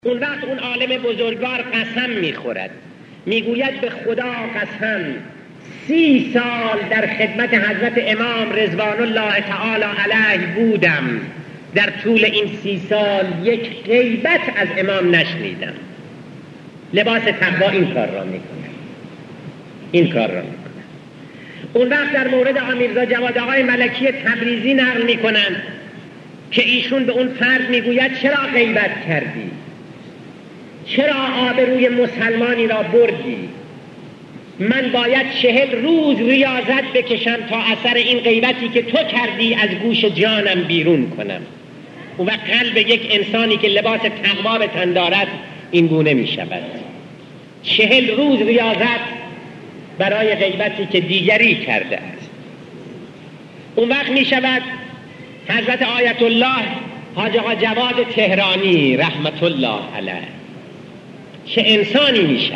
اون وقت اون عالم بزرگوار قسم میخورد، میگوید به خدا قسم 30 سال در خدمت حضرت امام رضوان الله تعالی علیه بودم، در طول این 30 سال یک غیبت از امام نشنیدم. لباس تقوا این کار را میکنه. اون وقت در مورد امیرزا جواد آقای ملکی تبریزی نقل میکنند که ایشون به اون فرد میگوید چرا غیبت کردی؟ چرا آبروی مسلمانی را بردی؟ من باید 40 روز ریاضت بکشم تا اثر این غیبتی که تو کردی از گوش جانم بیرون کنم. و قلب یک انسانی که لباس تقوا به تن دارد این گونه می شود. 40 روز ریاضت برای غیبتی که دیگری کرده است. اون وقت می شود حضرت آیت الله حاج آقا جواد تهرانی رحمت الله علیه چه انسانی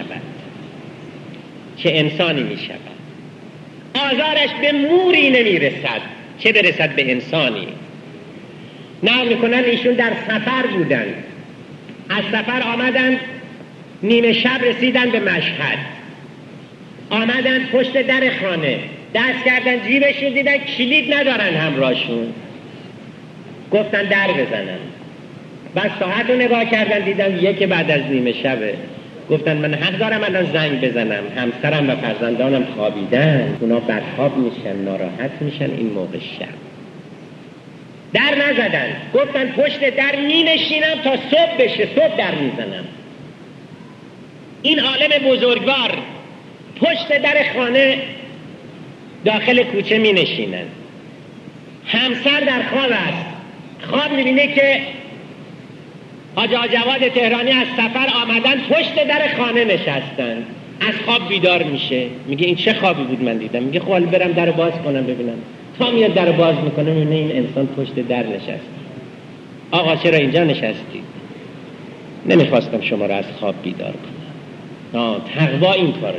می شود. آزارش به موری نمی رسد، چه برسد به انسانی. نقل میکنن ایشون در سفر بودن، از سفر آمدن، نیمه شب رسیدن به مشهد، آمدن پشت در خانه، دست کردن جیبشون، دیدن کلید ندارن همراهشون، گفتن در بزنن. بعد ساعت رو نگاه کردن، دیدن یک بعد از نیمه شبه. گفتن من حق دارم الان زنگ بزنم، همسرم و فرزندانم خوابیدن، اونا بدخواب میشن، ناراحت میشن این موقع شب. در نزدن، گفتن پشت در مینشینم تا صبح بشه، صبح در میزنم. این عالم بزرگوار پشت در خانه داخل کوچه مینشینن، همسر در خواب است، خواب میبینه که حاج آقا جواد تهرانی از سفر آمدن، پشت در خانه نشستن. از خواب بیدار میشه، میگه این چه خوابی بود من دیدم؟ میگه خب برم در باز کنم ببینم. تا میاد در باز میکنه، میبینه این انسان پشت در نشسته. آقا چرا اینجا نشستی؟ نمیخواستم شما را از خواب بیدار کنم. تقوا این کارو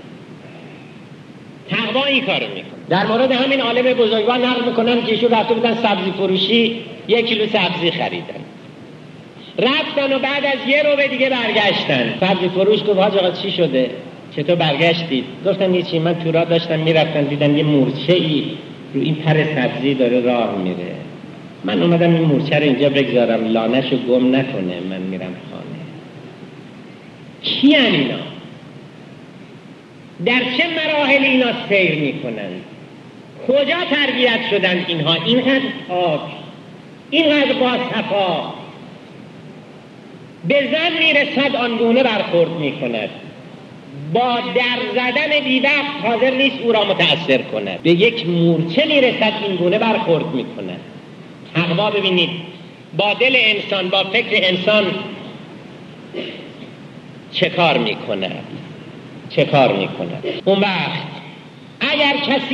میکنه. در مورد همین عالم بزرگوار نقل میکنن که ایشون رفته بودن سبزی فروشی، 1 کیلو سبزی خریدن، رفتن و بعد از 1 روز دیگه برگشتن. سبزی فروش گفت حاج آقا چی شده؟ چطور برگشتید؟ گفتن هیچی، من تو راه داشتم میرفتم، دیدم یه مورچه‌ای رو این پر سبزی داره راه میره، من اومدم این مورچه رو اینجا بگذارم لانه‌شو گم نکنه، من میرم خانه. کیان اینا؟ در چه مراحل اینا سیر میکنن؟ کجا تربیت شدن اینها؟ اینقدر پاک، اینقدر باصفا، به زن میرسد آنگونه برخورد میکند، با در زدن بیوقت حاضر نیست او را متأثر کند، به یک مورچه میرسد اینگونه برخورد میکند. تقوا ببینید با دل انسان، با فکر انسان چه کار میکند. اون وقت اگر کسی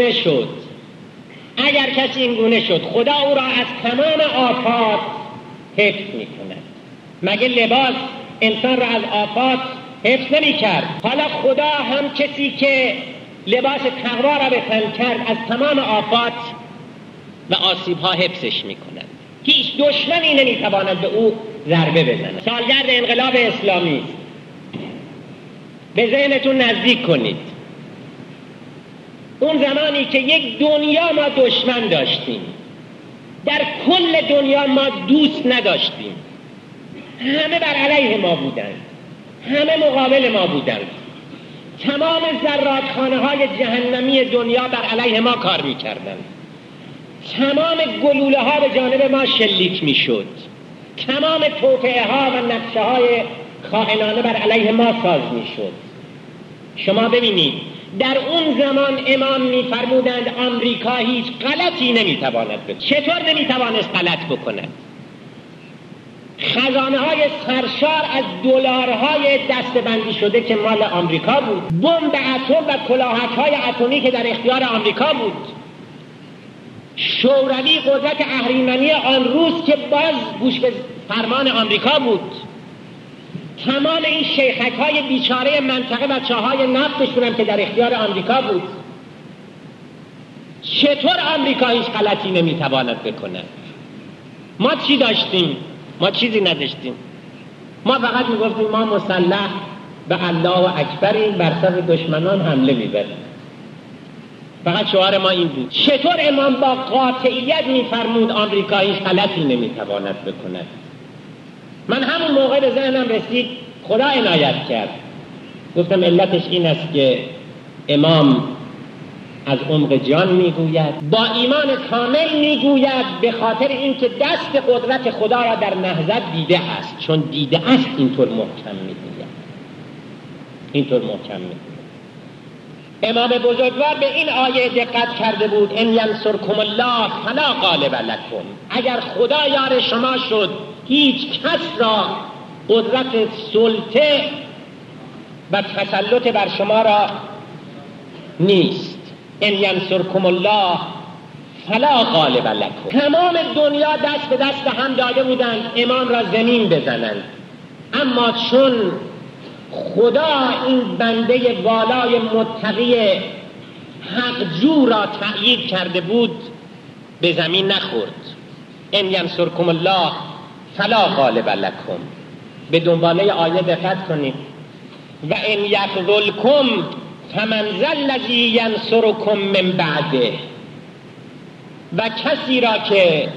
این گونه شد خدا او را از تمام آفات حفظ میکند. مگه لباس انسان را از آفات حفظ نمی کرد؟ حالا خدا هم کسی که لباس تقوا را به تن کرد از تمام آفات و آسیب ها حفظش می کند. هیچ دشمنی نمی تواند به او ضربه بزند. سالگرد انقلاب اسلامی به ذهنتون نزدیک کنید. اون زمانی که یک دنیا ما دشمن داشتیم، در کل دنیا ما دوست نداشتیم، همه بر علیه ما بودند، همه مقابل ما بودند، تمام زرادخانه های جهنمی دنیا بر علیه ما کار میکردند، تمام گلوله ها به جانب ما شلیک میشد، تمام توطئه ها و نقشه های خائنانه بر علیه ما ساز میشد. شما ببینید در اون زمان امام میفرمودند آمریکا هیچ غلطی نمیتواند بکند. چطور نمیتوانست غلط بکند؟ خزانه های سرشار از دلارهای دستبندی شده که مال آمریکا بود، بمب اتم و کلاهک های اتمی که در اختیار آمریکا بود، شوروی قدرت اهریمنی آن روز که باز گوش به فرمان آمریکا بود، تمام این شیخک های بیچاره منطقه و چاهای نفتشون هم که در اختیار آمریکا بود. چطور آمریکا هیچ غلطی نمیتواند بکنه؟ ما چی داشتیم؟ ما چیزی نداشتیم. ما فقط میگفتیم ما مسلح به الله و اکبریم، بر سر دشمنان حمله میبریم. فقط شعار ما این بود. چطور امام با قاطعیت میفرمود آمریکایی غلطی نمیتواند بکند؟ من همون موقع به ذهنم رسید خدا عنایت کرد، گفتم علتش این است که امام از عمق جان میگوید، با ایمان کامل میگوید، به خاطر اینکه دست قدرت خدا را در نهضت دیده است. چون دیده است اینطور محکم میگوید، اینطور محکم میگوید. امام بزرگوار به این آیه دقت کرده بود: ان ینصرکم الله فلا غالب لکم. اگر خدا یار شما شد هیچ کس را قدرت سلطه و تسلط بر شما را نیست. ان ینصرکم الله فلا غالب لکم. تمام دنیا دست به دست هم داده بودند امام را زمین بزنند، اما چون خدا این بنده والای متقی حقجو را تأیید کرده بود به زمین نخورد. ان ینصرکم الله فلا غالب لکم. به دنباله آیه دقت کنید: و ان یخذلکم فمن ذا الذی ینصرکم من بعده. و کسی را که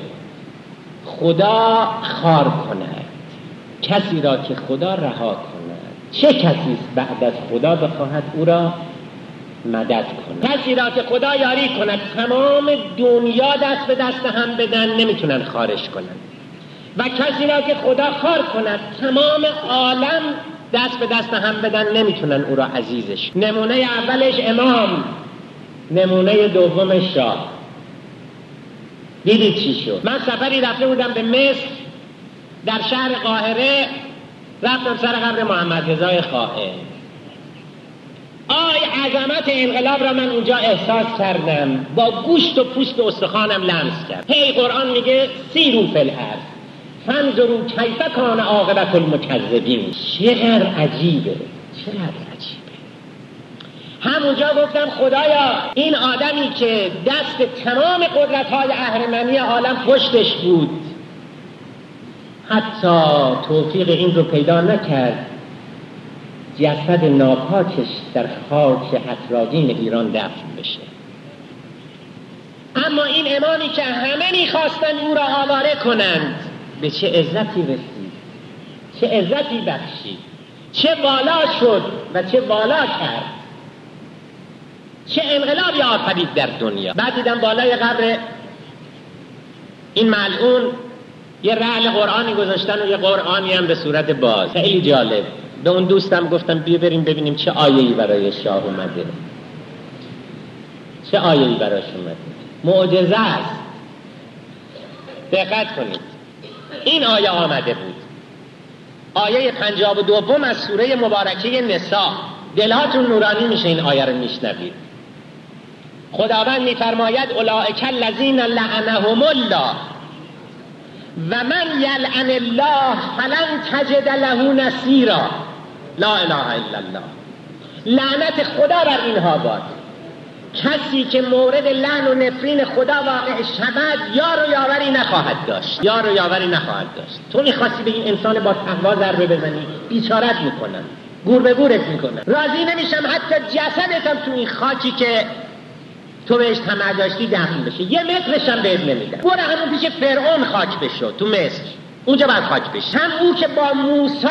خدا خار کند، کسی را که خدا رها کند، چه کسی است بعد از خدا بخواهد او را مدد کند؟ کسی را که خدا یاری کند، تمام دنیا دست به دست هم بدن نمیتونن خارش کنن، و کسی را که خدا خار کند، تمام عالم دست به دست هم بدن نمیتونن او را عزیزش. نمونه اولش امام، نمونه دومش شاه. دیدید چی شد؟ من سفری رفته بودم به مصر، در شهر قاهره رفتم سر قبر محمد رضای خائن. عظمت انقلاب را من اونجا احساس کردم، با گوشت و پوست و استخوانم لمس کرد. هی قرآن میگه سیروا فی الارض فانظروا کیف کان عاقبة المکذبین. چقدر عجیبه، چقدر عجیبه. همونجا گفتم خدایا این آدمی که دست تمام قدرت‌های اهرمنی عالم پشتش بود، حتی توفیق این رو پیدا نکرد جسد ناپاکش در خاک اطرافین ایران دفن بشه. اما این امامی که همه می‌خواستن او را آواره کنند، به چه عزتی رسید، چه عزتی بخشید، چه والا شد و چه والا کرد، چه انقلابی آفرید در دنیا. بعد دیدم بالای قبر این ملعون یه رعل قرآنی گذاشتن و یه قرآنی هم به صورت باز. خیلی جالب. به اون دوستم گفتم بیا بریم ببینیم چه آیه‌ای برای شاه اومده، چه آیه‌ای براش اومده. معجزه است. دقت کنید، این آیه آمده بود، آیه 52 از سوره مبارکه نساء. دلهاتون نورانی میشه این آیه رو میشنوید. خداوند میفرماید اولئک الذین لعنهم الله و من یلعن الله فلن تجد له نصیرا. لا اله الا الله. لعنت خدا بر اینها باد. کسی که مورد لعن و نفرین خدا واقع شود یار و یاوری نخواهد داشت، یار و یاوری نخواهد داشت. تو میخواستی به این انسان با تقوا ضربه بزنی، بیچارت میکنن، گور به گورت میکنن. راضی نمیشم حتی جسدت هم تو این خاکی که تو بهش طمع داشتی دفن بشه، یه مترش هم بهت نمیدن. برو همون پیش فرعون خاک بشو تو مصر، اونجا باید خاک بشه. هم او که با موسی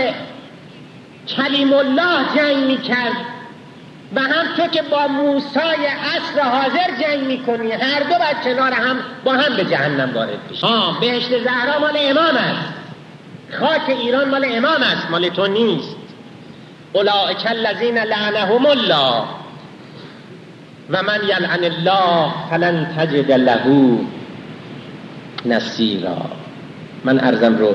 کلیم الله جنگ میکرد و هم تو که با موسی عصر حاضر جنگ میکنی، هر دو باید کنار هم با هم به جهنم وارد بشه. بهشت زهرا مال امام است، خاک ایران مال امام است، مال تو نیست. اولئک الذین لعنهم الله و من یلعن الله فلن تجد له نصیرا. من عرضم رو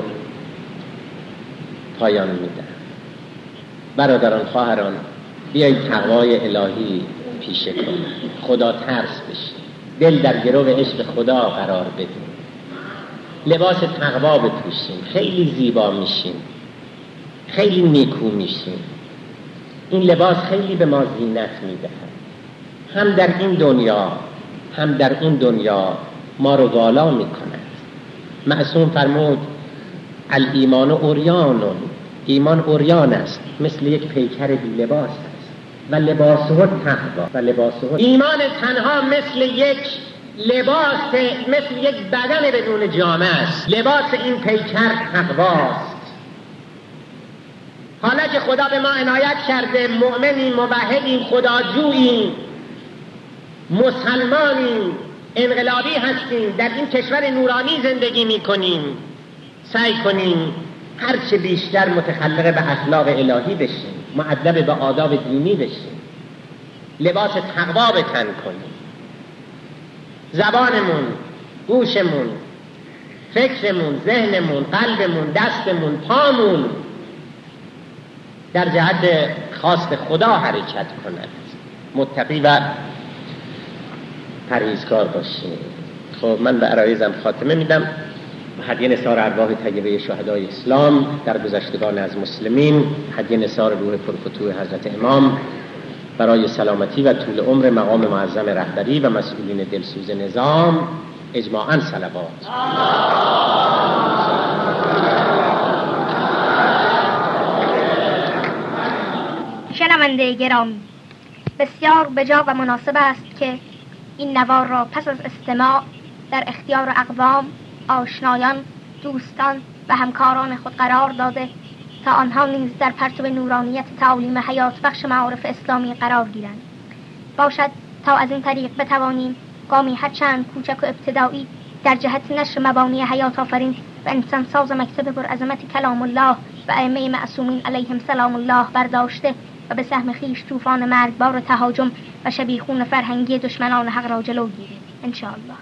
پایان میدم. برادران خواهران، بیایید تقوای الهی پیشه کنیم، خدا ترس بشیم، دل در گرو عشق خدا قرار بدیم، لباس تقوا بپوشیم، خیلی زیبا میشیم، خیلی نیکو میشیم. این لباس خیلی به ما زینت میدهد، هم در این دنیا هم در اون دنیا ما رو والا میکند. معصوم فرمود الایمان اوریانون، ایمان اوریان است، مثل یک پیکر بی لباس است و لباسه تقوا و لباسه. ایمان تنها مثل یک لباس، مثل یک بدن بدون جامه است. لباس این پیکر تقواست. حالا که خدا به ما عنایت کرده، مؤمنیم، موحدیم، خداجوییم، مسلمانیم، انقلابی هستیم، در این کشور نورانی زندگی میکنیم، سعی کنیم هرچه بیشتر متخلق به اخلاق الهی بشیم، مؤدب به آداب دینی بشیم، لباس تقوا به تن کنیم. زبانمون، گوشمون، فکرمون، ذهنمون، قلبمون، دستمون، پامون در جهت خواست خدا حرکت کند، متقی و پرهیزکار باشیم. خب من به عرایزم خاتمه میدم. هدیه نثار ارواح طیبه شهدای اسلام در گذشتگان از مسلمین، هدیه نثار روح پرفتوح حضرت امام برای سلامتی و طول عمر مقام معظم رهبری و مسئولین دلسوز نظام، اجماعاً صلوات. شنونده گرامی، بسیار بجا و مناسب است که این نوار را پس از استماع در اختیار اقوام، آشنایان، دوستان و همکاران خود قرار داده تا آنها نیز در پرتو نورانیت تعالیم حیات بخش معارف اسلامی قرار گیرند. باشد تا از این طریق بتوانیم گامی هرچند کوچک و ابتدایی در جهت نشر مبانی حیات آفرین و انسان ساز مکتب پرعظمت کلام الله و ائمه معصومین علیهم سلام الله برداشته و به سهم خویش طوفان مرگبار تهاجم و شبیخون فرهنگی دشمنان حق را جلو گیریم ان شاء الله.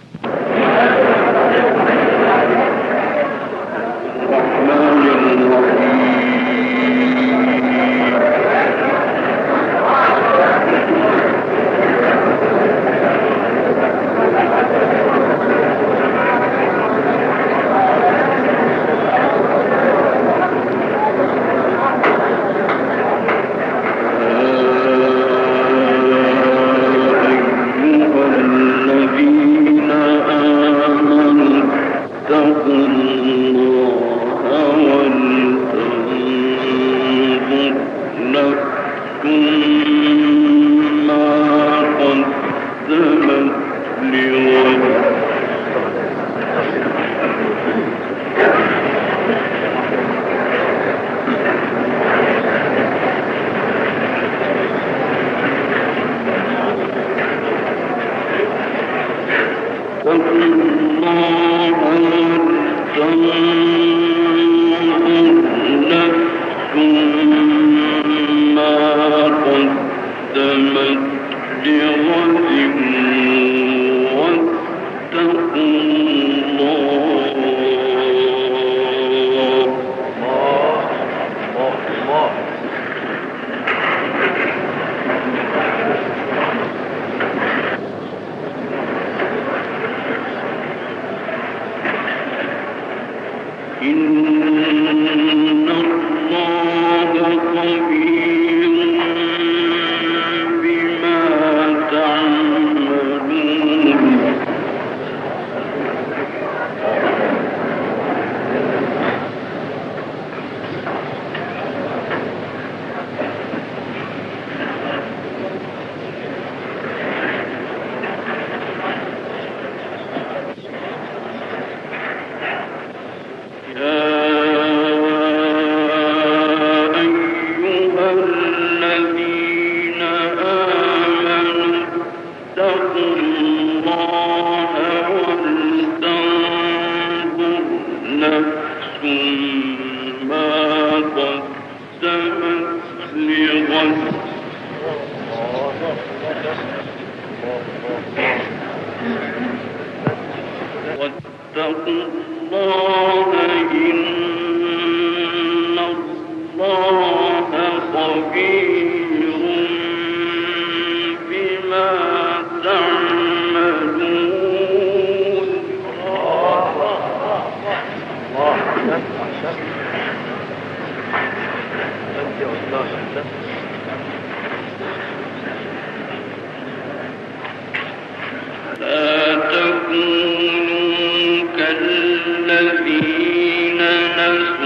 لا تكونوا كالذين نسوا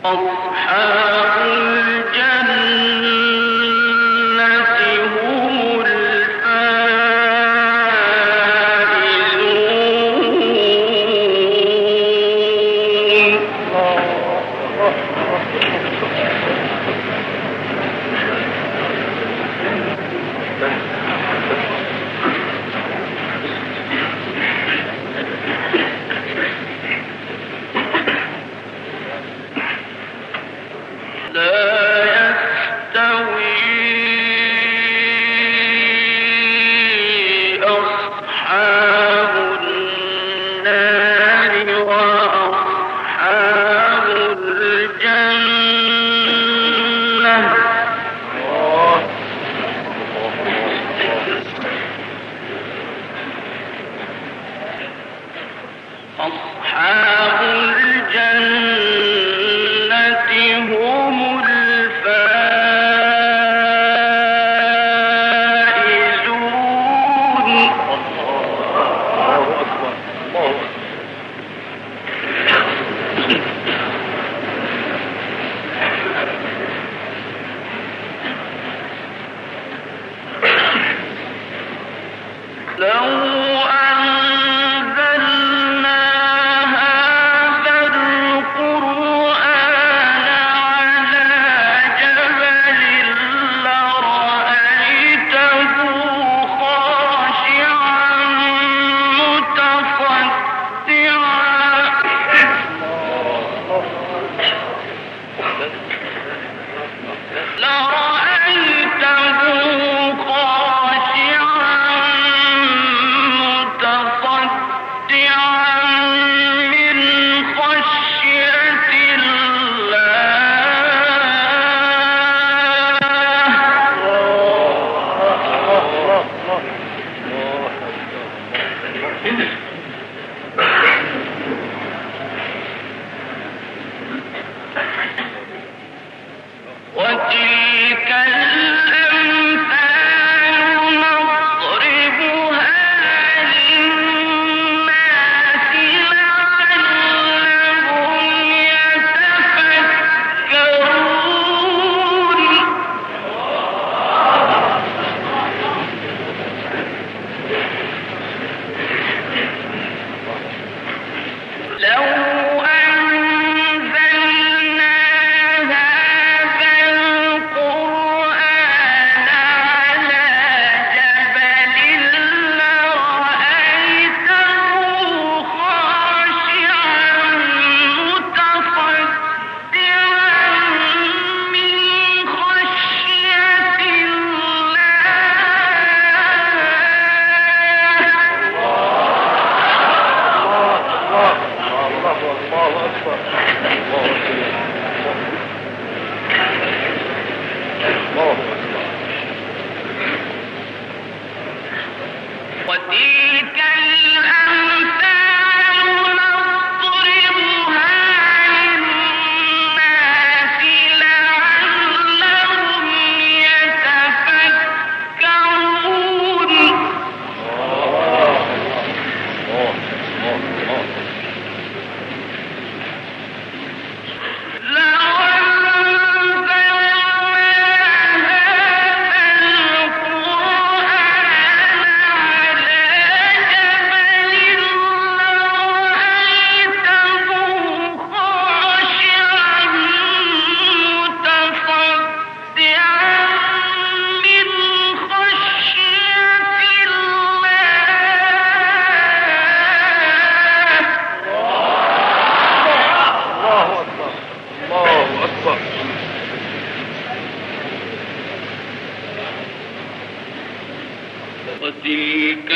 وتلك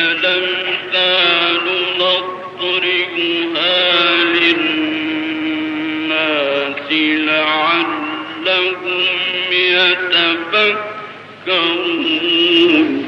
الأمثال نضربها للناس لعلهم يتفكرون.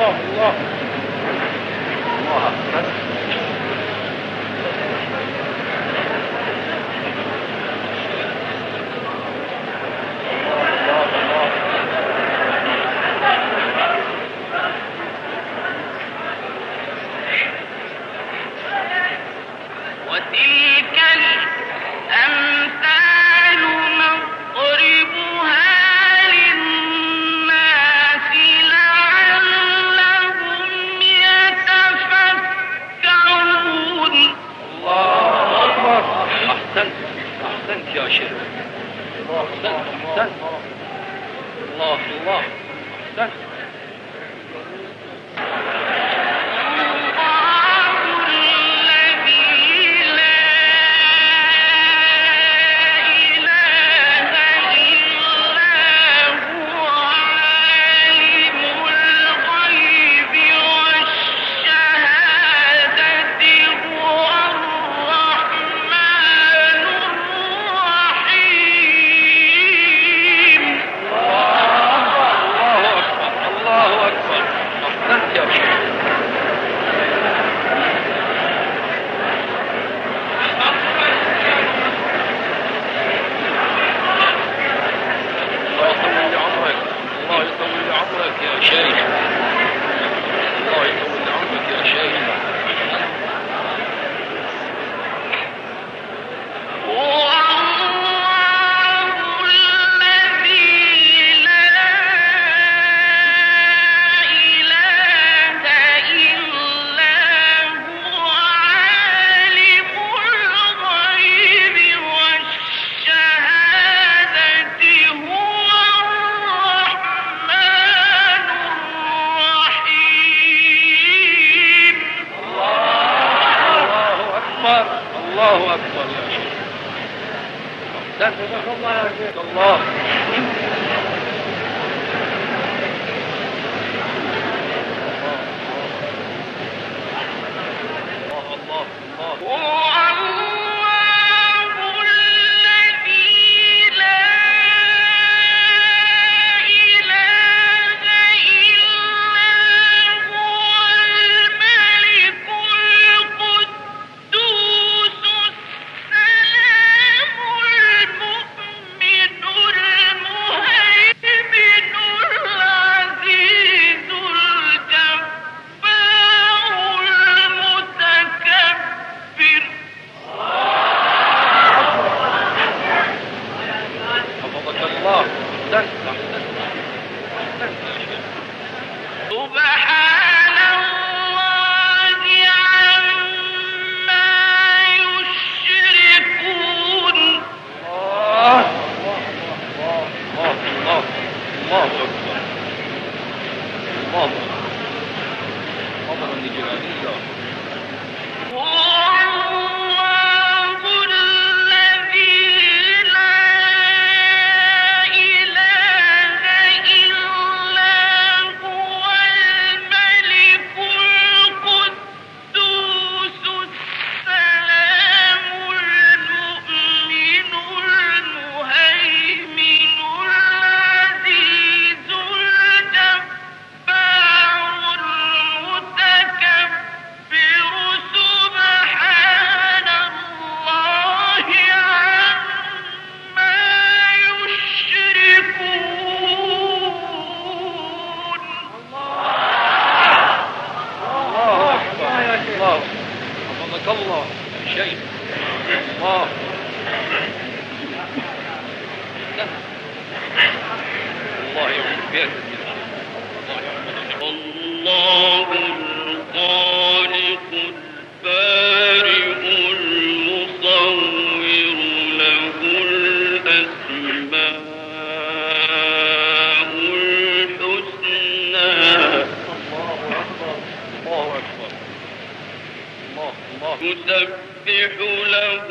يسبح له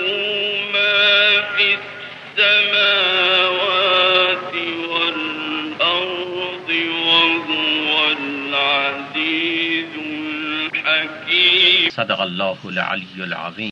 ما في السماوات والأرض وهو العزيز الحكيم. صدق الله العلي العظيم.